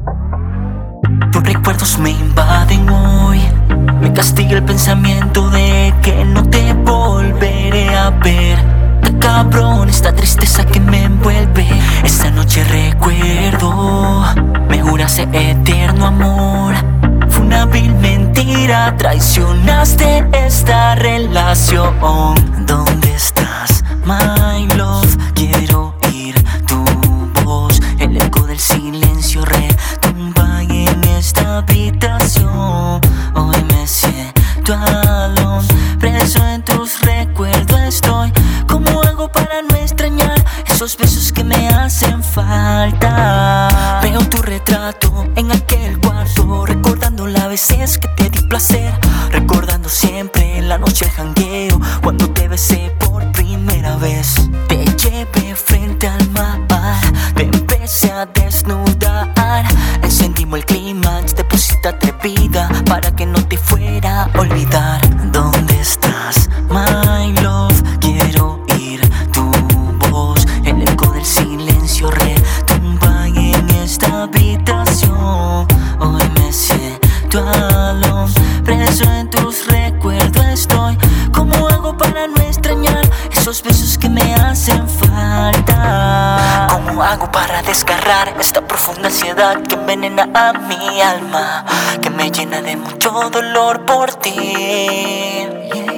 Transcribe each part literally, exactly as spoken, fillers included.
Tus recuerdos me invaden hoy. Me castiga el pensamiento de que no te volveré a ver. Está cabrón esta tristeza que me envuelve. Esa noche recuerdo, me juraste eterno amor. Fue una vil mentira, traicionaste esta relación. ¿Dónde estás, my love? Quiero oír tu voz. El eco del silencio retumba en esta habitación. Hoy me siento alone, preso en tus recuerdos estoy. ¿Cómo hago para no extrañar esos besos que me hacen falta? Veo tu retrato en aquel cuarto, recordando las veces que te di placer, recordando siempre la noche del jangueo, cuando te besé por primera vez. Te llevé frente al mar, te empecé a desnudar, encendimos el clímax, te pusiste atrevida para que no te fuera a olvidar. ¿Dónde estás, my love? Quiero oír tu voz. El eco del silencio retumba en esta habitación. Hoy me siento alone, preso en tus recuerdos estoy. ¿Cómo hago para no extrañar esos besos que me hacen falta? ¿Cómo hago para desgarrar esta profunda ansiedad que envenena a mi alma, que me llena de mucho dolor por ti?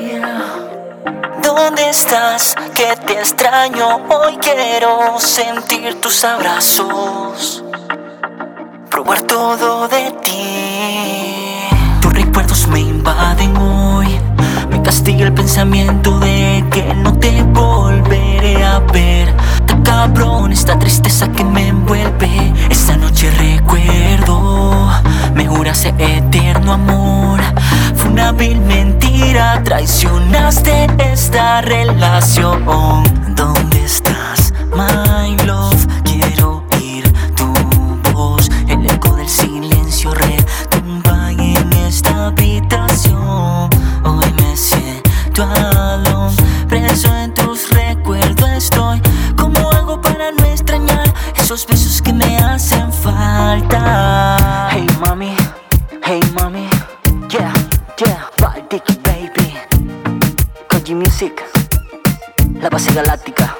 ¿Dónde estás? Que te extraño. Hoy quiero sentir tus abrazos, probar todo de ti. Tus recuerdos me invaden hoy. Me castiga el pensamiento de que no te volveré a ver. Está cabrón esta tristeza que me envuelve. Esa noche recuerdo, me juraste eterno amor. Fue una vil mentira, traicionaste esta relación. ¿Dónde estás, my love? Quiero oír tu voz. El eco del silencio retumba en esta habitación. Hoy me siento alone, preso en tus recuerdos estoy. ¿Cómo hago para no extrañar esos besos que me hacen falta? Hey mami, hey mami, yeah, yeah, Val Dicky baby. Koji Music, la base galáctica.